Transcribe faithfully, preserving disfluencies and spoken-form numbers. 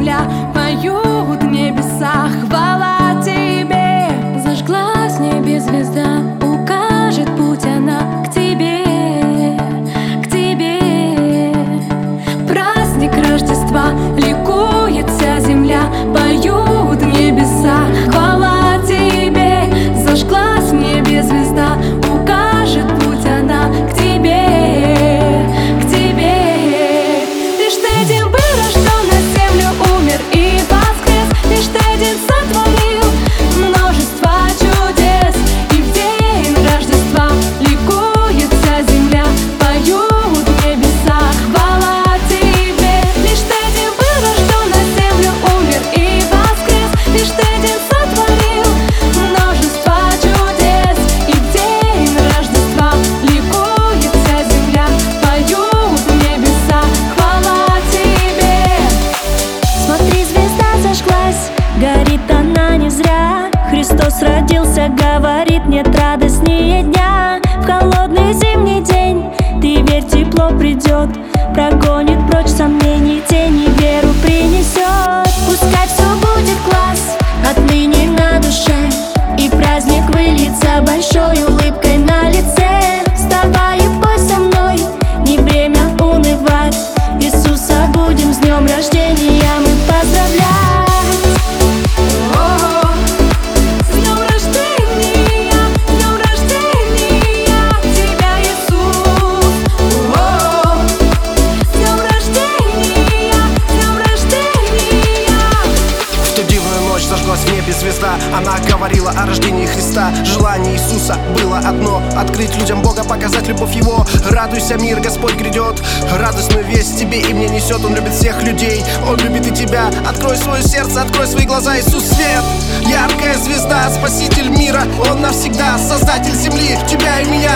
земля, поют небеса, хвала тебе. Зажглась в небе звезда, укажет путь она к тебе, к тебе. Праздник Рождества, ликует вся земля, поют небеса, хвала тебе. Зажглась в небе звезда, укажет путь она к тебе, к тебе. Лишь ты один был рожден, на землю умер и воскрес. Лишь ты один сотворил множество чудес. И в день Рождества ликует вся земля, поют небеса, хвала тебе. Лишь ты один был рожден, на землю умер и воскрес. Лишь ты один сотворил множество чудес. И в день Рождества ликует вся земля, поют небеса, хвала тебе. Смотри, звезда зажглась, горит она не зря. Христос родился, говорит, нет радостнее дня. В холодный зимний день, ты верь, тепло придет, прогонит прочь сомнений, тени, веру принесет. Пускай все будет класс, отныне на душе, и праздник выльется большой улыбкой на лице. Вставай и пой со мной, не время унывать, Иисуса будем с днем рождения мы поздравлять. С днем рождения, с днем рождения тебя, Иисус. С днем рождения, с днем рождения. В ту дивную ночь зажглась в небе звезда. Она говорила о рождении Христа. Желание Иисуса было одно: открыть людям Бога, показать любовь Его. Радуйся, мир, Господь грядет. Радостную весть тебе и мне несет. Он любит всех людей, Он любит и тебя. Открой свое сердце, открой свои глаза. Иисус свет, яркая звезда, Спаситель мира. Он навсегда Создатель земли, тебя и меня.